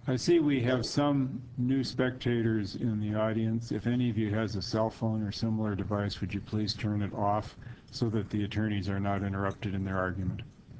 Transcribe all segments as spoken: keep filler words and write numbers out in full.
I see we have some new spectators in the audience. If any of you has a cell phone or similar device, would you please turn it off so that the attorneys are not interrupted in their argument?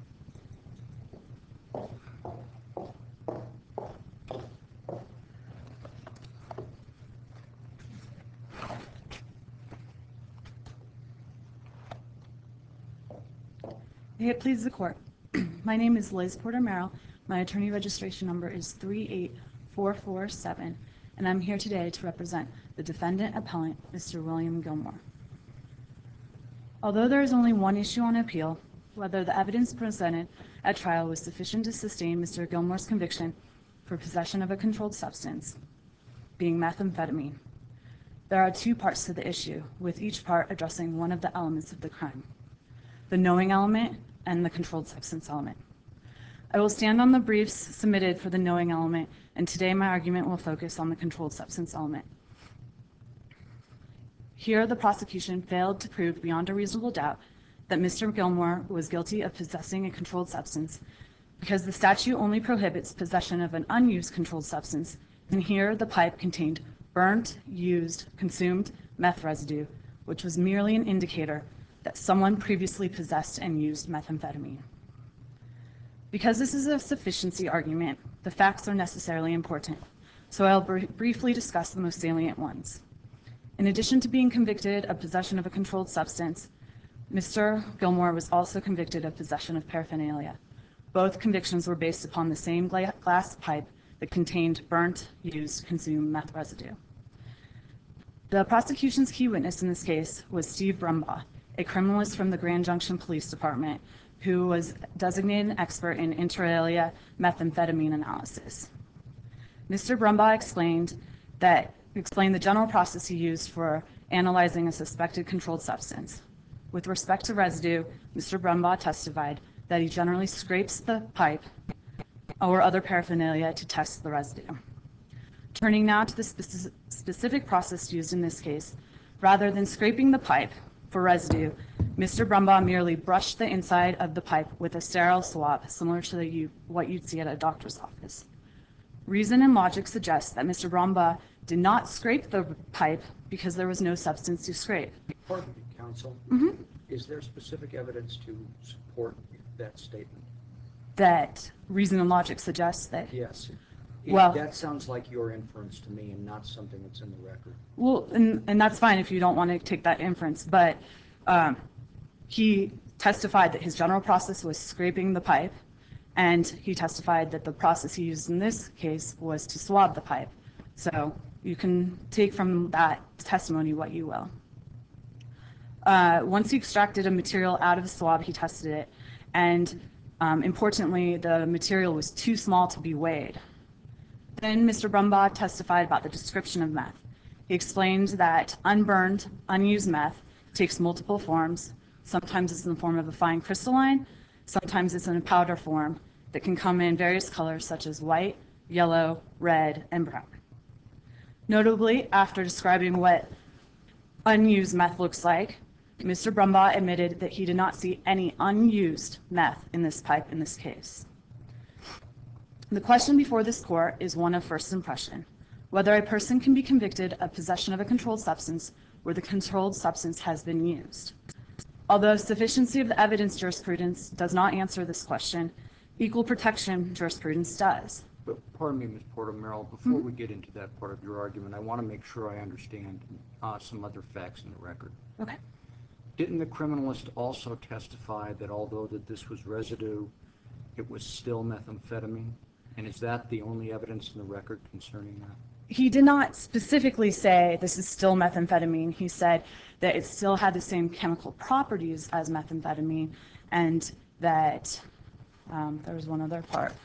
May it please the court. My name is Liz Porter Merrill. My attorney registration number is three eight four four seven, and I'm here today to represent the defendant appellant, Mister William Gilmore. Although there is only one issue on appeal, whether the evidence presented at trial was sufficient to sustain Mister Gilmore's conviction for possession of a controlled substance, being methamphetamine, there are two parts to the issue, with each part addressing one of the elements of the crime: the knowing element and the controlled substance element. I will stand on the briefs submitted for the knowing element, and today my argument will focus on the controlled substance element. Here, the prosecution failed to prove beyond a reasonable doubt that Mister Gilmore was guilty of possessing a controlled substance because the statute only prohibits possession of an unused controlled substance, and here the pipe contained burnt, used, consumed meth residue, which was merely an indicator that someone previously possessed and used methamphetamine. Because this is a sufficiency argument, the facts are necessarily important, so I'll br briefly discuss the most salient ones. In addition to being convicted of possession of a controlled substance, Mister Gilmore was also convicted of possession of paraphernalia. Both convictions were based upon the same gla glass pipe that contained burnt, used, consumed meth residue. The prosecution's key witness in this case was Steve Brumbaugh, a criminalist from the Grand Junction Police Department who was designated an expert in inter alia methamphetamine analysis. Mister Brumbaugh explained that explained the general process he used for analyzing a suspected controlled substance. With respect to residue, Mister Brumbaugh testified that he generally scrapes the pipe or other paraphernalia to test the residue. Turning now to the speci specific process used in this case, rather than scraping the pipe for residue, Mister Brumbaugh merely brushed the inside of the pipe with a sterile swab, similar to the, you, what you'd see at a doctor's office. Reason and logic suggest that Mister Brumbaugh did not scrape the pipe because there was no substance to scrape. Pardon me, counsel. Mm-hmm. Is there specific evidence to support that statement? That reason and logic suggests that? Yes. Well, it, that sounds like your inference to me and not something that's in the record. Well, and, and that's fine if you don't want to take that inference, but um, he testified that his general process was scraping the pipe, and he testified that the process he used in this case was to swab the pipe. So you can take from that testimony what you will. Uh, once he extracted a material out of the swab, he tested it, and um, importantly, the material was too small to be weighed. Then Mister Brumbaugh testified about the description of meth. He explained that unburned, unused meth takes multiple forms. Sometimes it's in the form of a fine crystalline, sometimes it's in a powder form that can come in various colors such as white, yellow, red, and brown. Notably, after describing what unused meth looks like, Mister Brumbaugh admitted that he did not see any unused meth in this pipe in this case. The question before this court is one of first impression: whether a person can be convicted of possession of a controlled substance where the controlled substance has been used. Although sufficiency of the evidence jurisprudence does not answer this question, equal protection jurisprudence does. But pardon me, Miz Porter Merrill, before mm-hmm. we get into that part of your argument, I want to make sure I understand uh, some other facts in the record. Okay. Didn't the criminalist also testify that although that this was residue, it was still methamphetamine? And is that the only evidence in the record concerning that? He did not specifically say this is still methamphetamine. He said that it still had the same chemical properties as methamphetamine, and that um, there was one other part.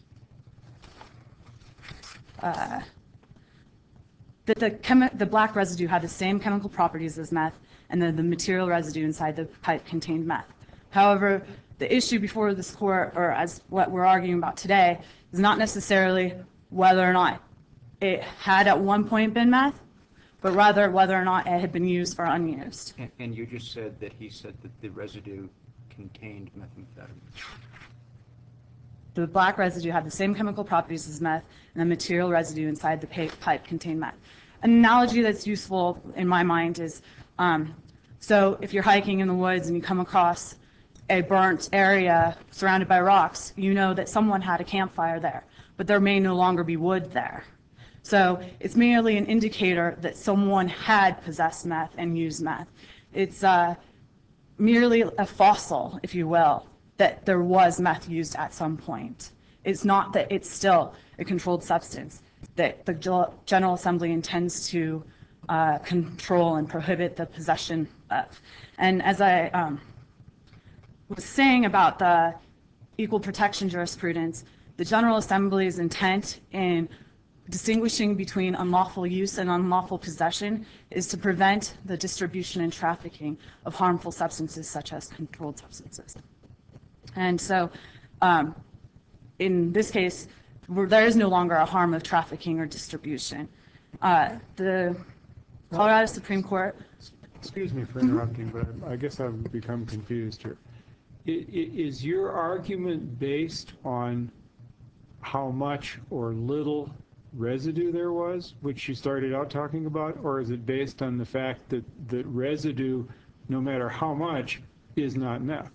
Uh, that the, chemi the black residue had the same chemical properties as meth, and then the material residue inside the pipe contained meth. However, the issue before this court, or as what we're arguing about today, is not necessarily whether or not it had at one point been meth, but rather whether or not it had been used or unused. And, and you just said that he said that the residue contained methamphetamine. The black residue had the same chemical properties as meth, and the material residue inside the pa- pipe contained meth. An analogy that's useful in my mind is, um, so if you're hiking in the woods and you come across a burnt area surrounded by rocks, you know that someone had a campfire there, but there may no longer be wood there. So it's merely an indicator that someone had possessed meth and used meth. It's uh, merely a fossil, if you will, that there was meth used at some point. It's not that it's still a controlled substance that the General Assembly intends to uh, control and prohibit the possession of. And as I um, was saying about the equal protection jurisprudence, the General Assembly's intent in distinguishing between unlawful use and unlawful possession is to prevent the distribution and trafficking of harmful substances such as controlled substances. And so um, in this case, there is no longer a harm of trafficking or distribution. Uh, the Colorado Supreme Court. Excuse me for interrupting, but I I guess I've become confused here. I- i- Is your argument based on how much or little residue there was, which you started out talking about, or is it based on the fact that that residue, no matter how much, is not meth?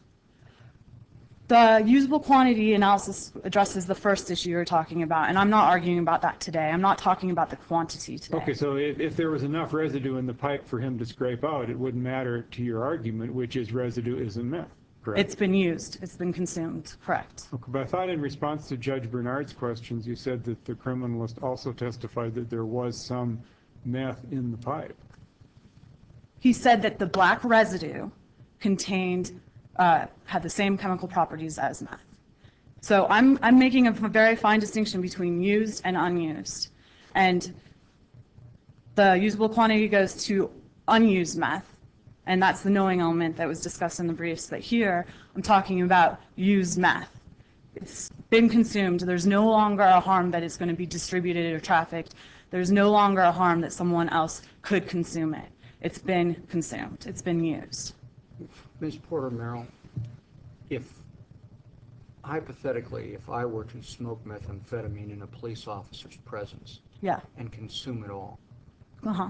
The usable quantity analysis addresses the first issue you're talking about, and I'm not arguing about that today. I'm not talking about the quantity today. Okay, so if, if there was enough residue in the pipe for him to scrape out, it wouldn't matter to your argument, which is residue isn't meth, correct? It's been used. It's been consumed. Correct. Okay, but I thought in response to Judge Bernard's questions, you said that the criminalist also testified that there was some meth in the pipe. He said that the black residue contained, uh, had the same chemical properties as meth. So I'm, I'm making a very fine distinction between used and unused. And the usable quantity goes to unused meth, and that's the knowing element that was discussed in the briefs. But here, I'm talking about used meth. It's been consumed. There's no longer a harm that it's going to be distributed or trafficked. There's no longer a harm that someone else could consume it. It's been consumed. It's been used. Miz Porter Merrill, if, hypothetically, if I were to smoke methamphetamine in a police officer's presence Yeah. and consume it all, Uh-huh.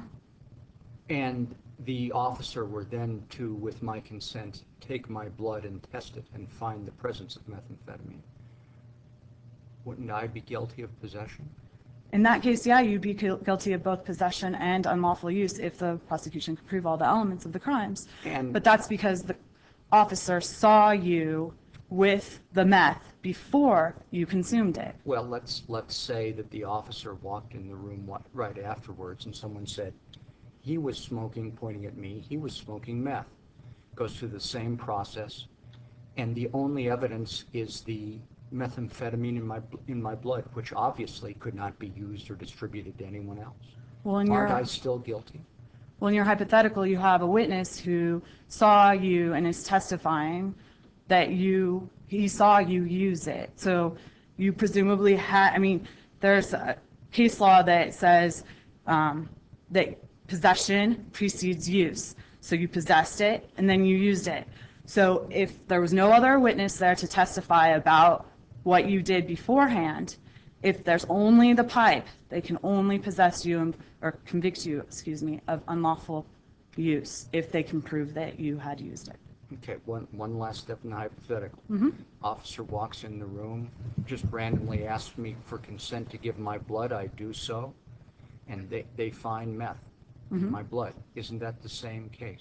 and the officer were then to, with my consent, take my blood and test it and find the presence of methamphetamine, wouldn't I be guilty of possession? In that case, yeah, you'd be guil- guilty of both possession and unlawful use if the prosecution could prove all the elements of the crimes. And- But that's because the officer saw you with the meth before you consumed it. Well, let's, let's say that the officer walked in the room wa- right afterwards and someone said, he was smoking, pointing at me, he was smoking meth. Goes through the same process, and the only evidence is the methamphetamine in my, in my blood, which obviously could not be used or distributed to anyone else. Well, in Aren't your, I still guilty? well, in your hypothetical, you have a witness who saw you and is testifying that you, he saw you use it. So you presumably had, I mean, there's a case law that says um, that possession precedes use. So you possessed it and then you used it. So if there was no other witness there to testify about what you did beforehand, if there's only the pipe, they can only possess you and- or convict you, excuse me, of unlawful use if they can prove that you had used it. Okay, one, one last step in the hypothetical. Mm-hmm. Officer walks in the room, just randomly asks me for consent to give my blood, I do so, and they, they find meth in my blood. Isn't that the same case?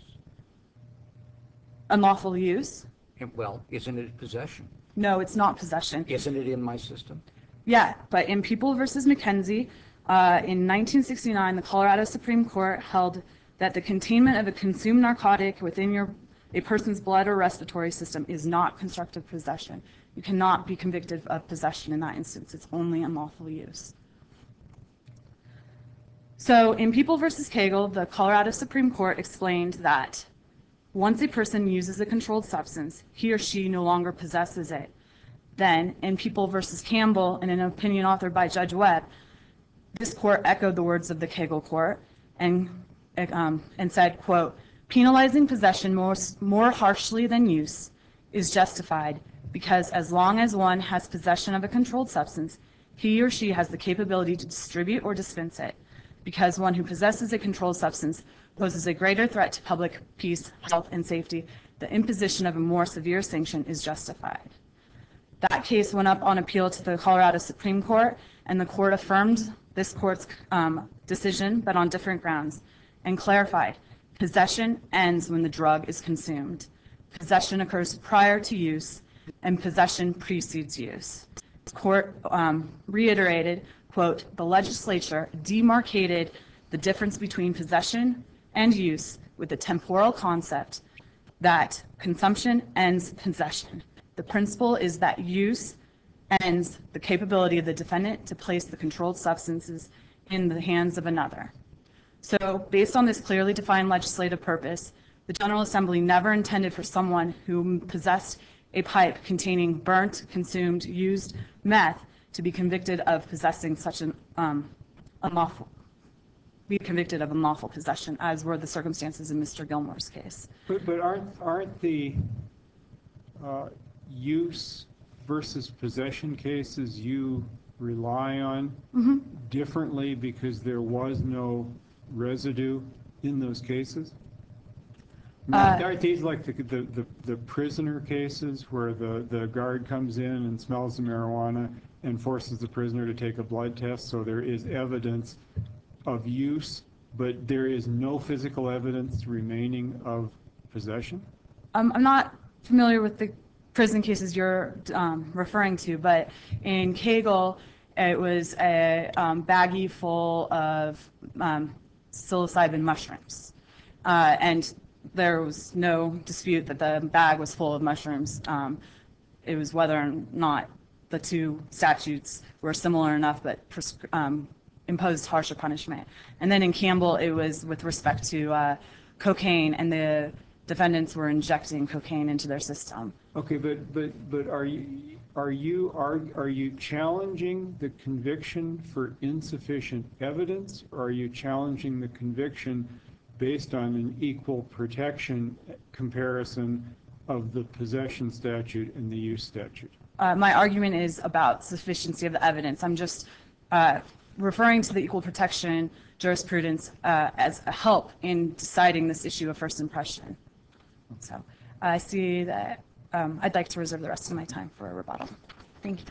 Unlawful use? And, well, isn't it possession? No, it's not possession. Isn't it in my system? Yeah, but in People versus McKenzie, uh, in nineteen sixty-nine, the Colorado Supreme Court held that the containment of a consumed narcotic within your a person's blood or respiratory system is not constructive possession. You cannot be convicted of possession in that instance. It's only unlawful use. So in People versus Cagle, the Colorado Supreme Court explained that once a person uses a controlled substance, he or she no longer possesses it. Then, in People versus Campbell, in an opinion authored by Judge Webb, this court echoed the words of the Cagle court and, um, and said, quote, penalizing possession more, more harshly than use is justified because as long as one has possession of a controlled substance, he or she has the capability to distribute or dispense it. Because one who possesses a controlled substance poses a greater threat to public peace, health, and safety, the imposition of a more severe sanction is justified. That case went up on appeal to the Colorado Supreme Court, and the court affirmed this court's um, decision, but on different grounds, and clarified possession ends when the drug is consumed. Possession occurs prior to use, and possession precedes use. The court um, reiterated, quote, the legislature demarcated the difference between possession and use with the temporal concept that consumption ends possession. The principle is that use ends the capability of the defendant to place the controlled substances in the hands of another. So based on this clearly defined legislative purpose, the General Assembly never intended for someone who possessed a pipe containing burnt, consumed, used meth to be convicted of possessing such an um, unlawful, be convicted of unlawful possession, as were the circumstances in Mister Gilmore's case. But, but aren't, aren't the uh, use versus possession cases you rely on mm-hmm. differently because there was no residue in those cases? Uh, Aren't these like the, the, the, the prisoner cases where the, the guard comes in and smells the marijuana and forces the prisoner to take a blood test, so there is evidence of use, but there is no physical evidence remaining of possession? Um, I'm not familiar with the prison cases you're um, referring to, but in Cagle, it was a um, baggie full of um, psilocybin mushrooms. Uh, and there was no dispute that the bag was full of mushrooms. Um, it was whether or not the two statutes were similar enough but um, imposed harsher punishment. And then in Campbell, it was with respect to uh, cocaine, and the defendants were injecting cocaine into their system. Okay, but but but are you are you are are you challenging the conviction for insufficient evidence, or are you challenging the conviction based on an equal protection comparison of the possession statute and the use statute? Uh, my argument is about sufficiency of the evidence. I'm just uh, referring to the equal protection jurisprudence uh, as a help in deciding this issue of first impression. So I see that um, I'd like to reserve the rest of my time for a rebuttal. Thank you.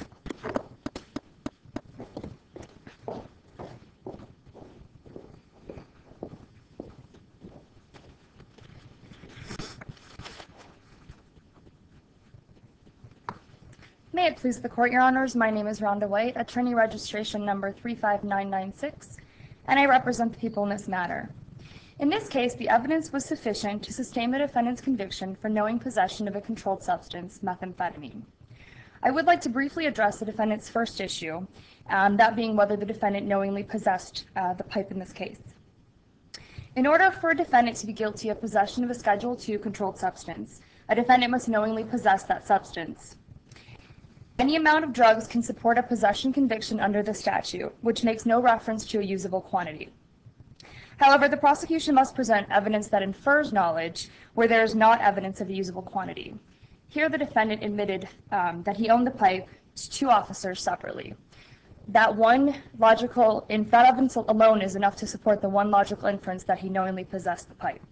May it please the court, your honors, my name is Rhonda White, attorney registration number three five nine nine six, and I represent the people in this matter. In this case, the evidence was sufficient to sustain the defendant's conviction for knowing possession of a controlled substance, methamphetamine. I would like to briefly address the defendant's first issue, um, that being whether the defendant knowingly possessed uh, the pipe in this case. In order for a defendant to be guilty of possession of a Schedule two controlled substance, a defendant must knowingly possess that substance. Any amount of drugs can support a possession conviction under the statute, which makes no reference to a usable quantity. However, the prosecution must present evidence that infers knowledge where there is not evidence of a usable quantity. Here, the defendant admitted um, that he owned the pipe to two officers separately. That one logical, in that evidence alone is enough to support the one logical inference that he knowingly possessed the pipe.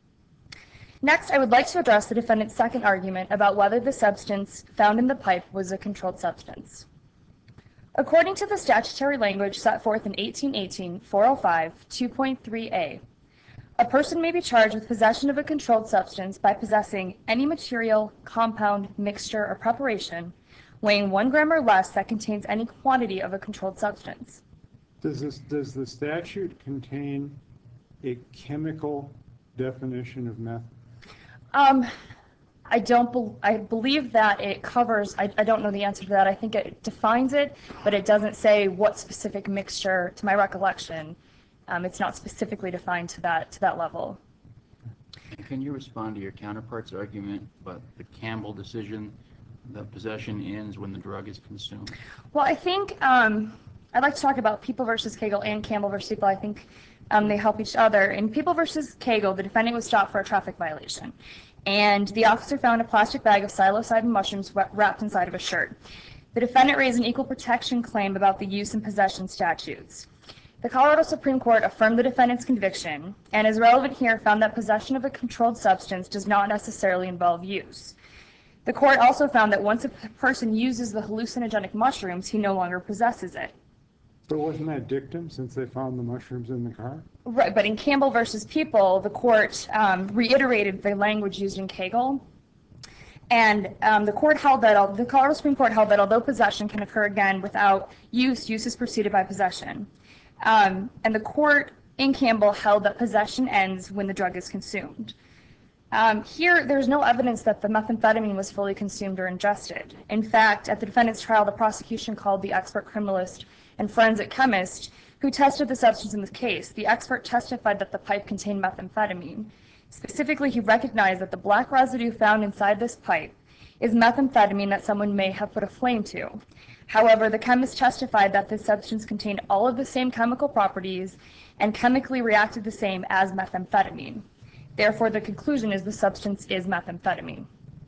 Next, I would like to address the defendant's second argument about whether the substance found in the pipe was a controlled substance. According to the statutory language set forth in eighteen eighteen, four oh five, two point three A, a person may be charged with possession of a controlled substance by possessing any material, compound, mixture, or preparation weighing one gram or less that contains any quantity of a controlled substance. Does this does the statute contain a chemical definition of meth? Um, I don't. Be I believe that it covers. I, I don't know the answer to that. I think it defines it, but it doesn't say what specific mixture. To my recollection, um, it's not specifically defined to that to that level. Can you respond to your counterpart's argument about the Campbell decision that possession ends when the drug is consumed? Well, I think um, I'd like to talk about People versus Cagle and Campbell versus People. I think um, they help each other. In People versus Cagle, the defendant was stopped for a traffic violation. and the officer found a plastic bag of psilocybin mushrooms wra- wrapped inside of a shirt. The defendant raised an equal protection claim about the use and possession statutes. The Colorado Supreme Court affirmed the defendant's conviction, and as relevant here, found that possession of a controlled substance does not necessarily involve use. The court also found that once a p- person uses the hallucinogenic mushrooms, he no longer possesses it. But wasn't that dictum since they found the mushrooms in the car? Right, but in Campbell versus People, the court um, reiterated the language used in Cagle, and um, the court held that al- the Colorado Supreme Court held that although possession can occur again without use, use is preceded by possession. Um, and the court in Campbell held that possession ends when the drug is consumed. Um, here, there's no evidence that the methamphetamine was fully consumed or ingested. In fact, at the defendant's trial, the prosecution called the expert criminalist and forensic chemist who tested the substance in the case. The expert testified that the pipe contained methamphetamine. Specifically, he recognized that the black residue found inside this pipe is methamphetamine that someone may have put a flame to. However, the chemist testified that this substance contained all of the same chemical properties and chemically reacted the same as methamphetamine. Therefore, the conclusion is the substance is methamphetamine.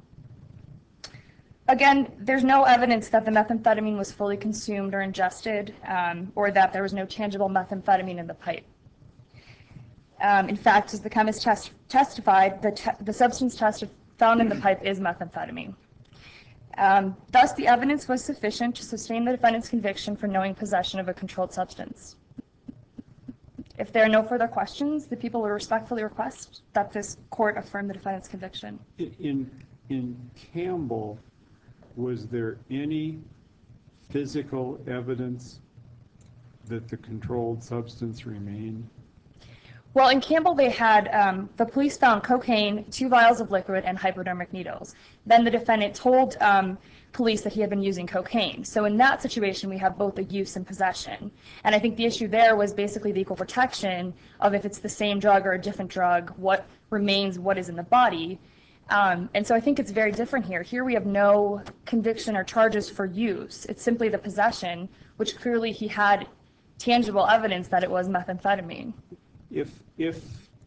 Again, there's no evidence that the methamphetamine was fully consumed or ingested, um, or that there was no tangible methamphetamine in the pipe. Um, in fact, as the chemist test testified, the, te the substance tested found in the pipe is methamphetamine. Um, thus, the evidence was sufficient to sustain the defendant's conviction for knowing possession of a controlled substance. If there are no further questions, the people would respectfully request that this court affirm the defendant's conviction. In, in Campbell, was there any physical evidence that the controlled substance remained? Well, in Campbell, they had, um, the police found cocaine, two vials of liquid, and hypodermic needles. Then the defendant told um, police that he had been using cocaine. So in that situation, we have both the use and possession. And I think the issue there was basically the equal protection of if it's the same drug or a different drug, what remains, what is in the body. Um, and so I think it's very different here. Here we have no conviction or charges for use. It's simply the possession, which clearly he had tangible evidence that it was methamphetamine. If, if,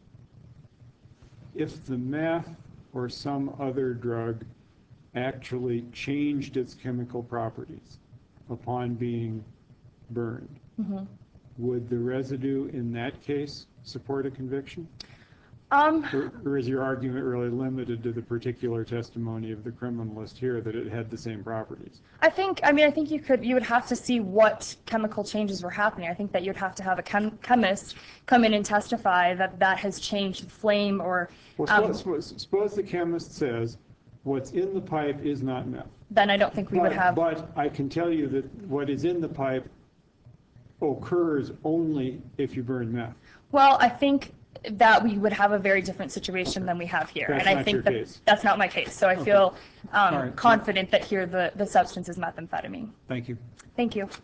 if the meth or some other drug actually changed its chemical properties upon being burned, mm-hmm. would the residue in that case support a conviction? Um, or, or is your argument really limited to the particular testimony of the criminalist here that it had the same properties? I think, I mean, I think you could, you would have to see what chemical changes were happening. I think that you'd have to have a chem chemist come in and testify that that has changed the flame or... Well, um, suppose, suppose the chemist says what's in the pipe is not meth. Then I don't think we but, would have... But I can tell you that what is in the pipe occurs only if you burn meth. Well, I think that we would have a very different situation than we have here. That's and I not think your that case. That's not my case. So I Okay. feel um, right. confident that here the, the substance is methamphetamine. Thank you. Thank you.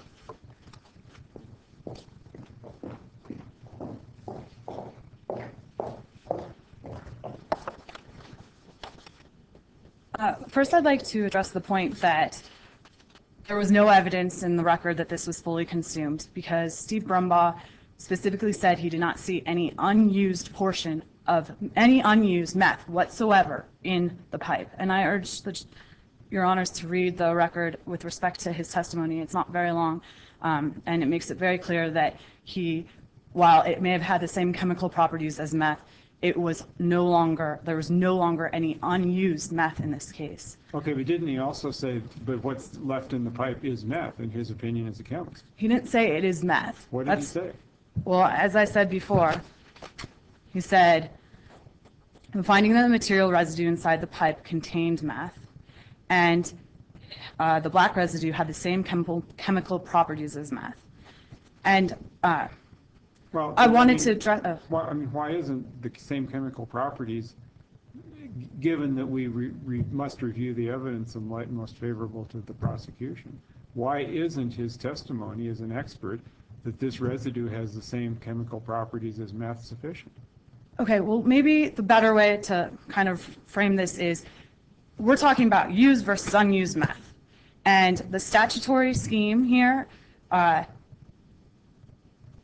Uh, first, I'd like to address the point that there was no evidence in the record that this was fully consumed because Steve Brumbaugh specifically said he did not see any unused portion of any unused meth whatsoever in the pipe. And I urge the, your honors to read the record with respect to his testimony. It's not very long, um, and it makes it very clear that he, while it may have had the same chemical properties as meth, it was no longer, there was no longer any unused meth in this case. Okay, but didn't he also say, but what's left in the pipe is meth, in his opinion as a chemist? He didn't say it is meth. What did That's, he say? Well, as I said before, he said, I'm finding that the material residue inside the pipe contained meth, and uh, the black residue had the same chemical chemical properties as meth. And uh, Well, I wanted mean, to address. Uh, why, I mean, why isn't the same chemical properties, given that we re, re, must review the evidence in light most favorable to the prosecution, why isn't his testimony as an expert that this residue has the same chemical properties as meth sufficient? Okay, well, maybe the better way to kind of frame this is we're talking about used versus unused meth. And, and the statutory scheme here, uh,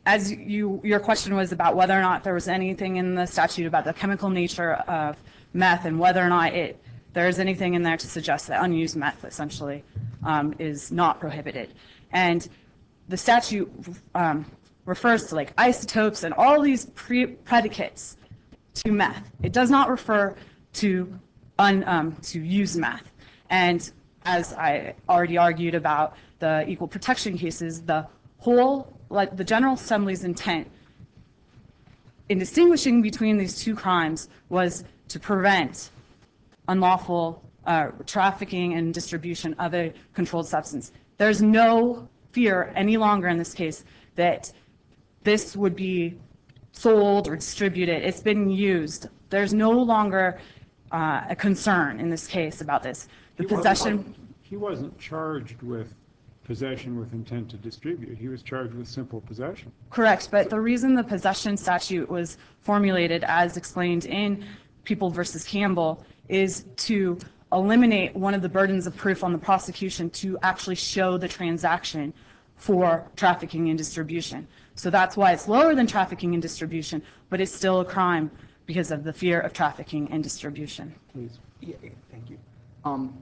as you, your question was about whether or not there was anything in the statute about the chemical nature of meth and whether or not it, there is anything in there to suggest that unused meth essentially um, is not prohibited. And the statute um, refers to like isotopes and all these pre predicates to meth. It does not refer to un, um, to used meth. And as I already argued about the equal protection cases, the whole, like the General Assembly's intent in distinguishing between these two crimes was to prevent unlawful uh, trafficking and distribution of a controlled substance. There's no fear any longer in this case that this would be sold or distributed. It's been used. There's no longer uh, a concern in this case about this. The He wasn't- possession. He wasn't charged with possession with intent to distribute. He was charged with simple possession. Correct, but the reason the possession statute was formulated as explained in People versus Campbell is to eliminate one of the burdens of proof on the prosecution to actually show the transaction for trafficking and distribution. So that's why it's lower than trafficking and distribution, but it's still a crime because of the fear of trafficking and distribution. Please. Yeah, yeah, thank you. Um,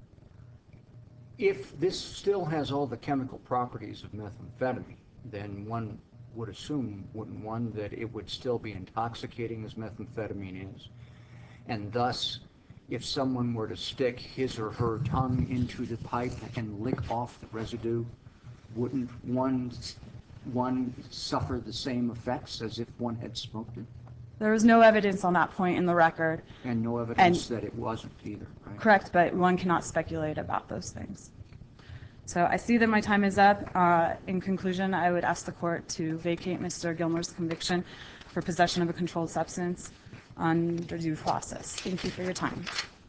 If this still has all the chemical properties of methamphetamine, then one would assume, wouldn't one, that it would still be intoxicating as methamphetamine is? And thus, if someone were to stick his or her tongue into the pipe and lick off the residue, wouldn't one, one suffer the same effects as if one had smoked it? There was no evidence on that point in the record. And no evidence that it wasn't either, right? Correct, but one cannot speculate about those things. So I see that my time is up. Uh, in conclusion, I would ask the court to vacate Mister Gilmore's conviction for possession of a controlled substance under due process. Thank you for your time.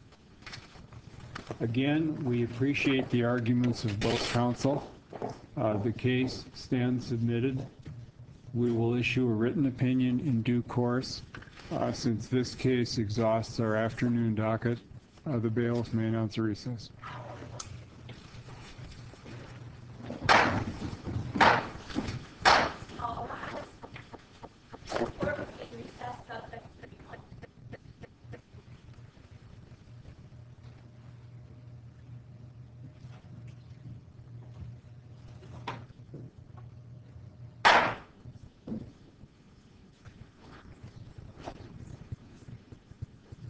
Again, we appreciate the arguments of both counsel. Uh, The case stands submitted. We will issue a written opinion in due course. Uh, Since this case exhausts our afternoon docket, uh, the bailiff may announce a recess.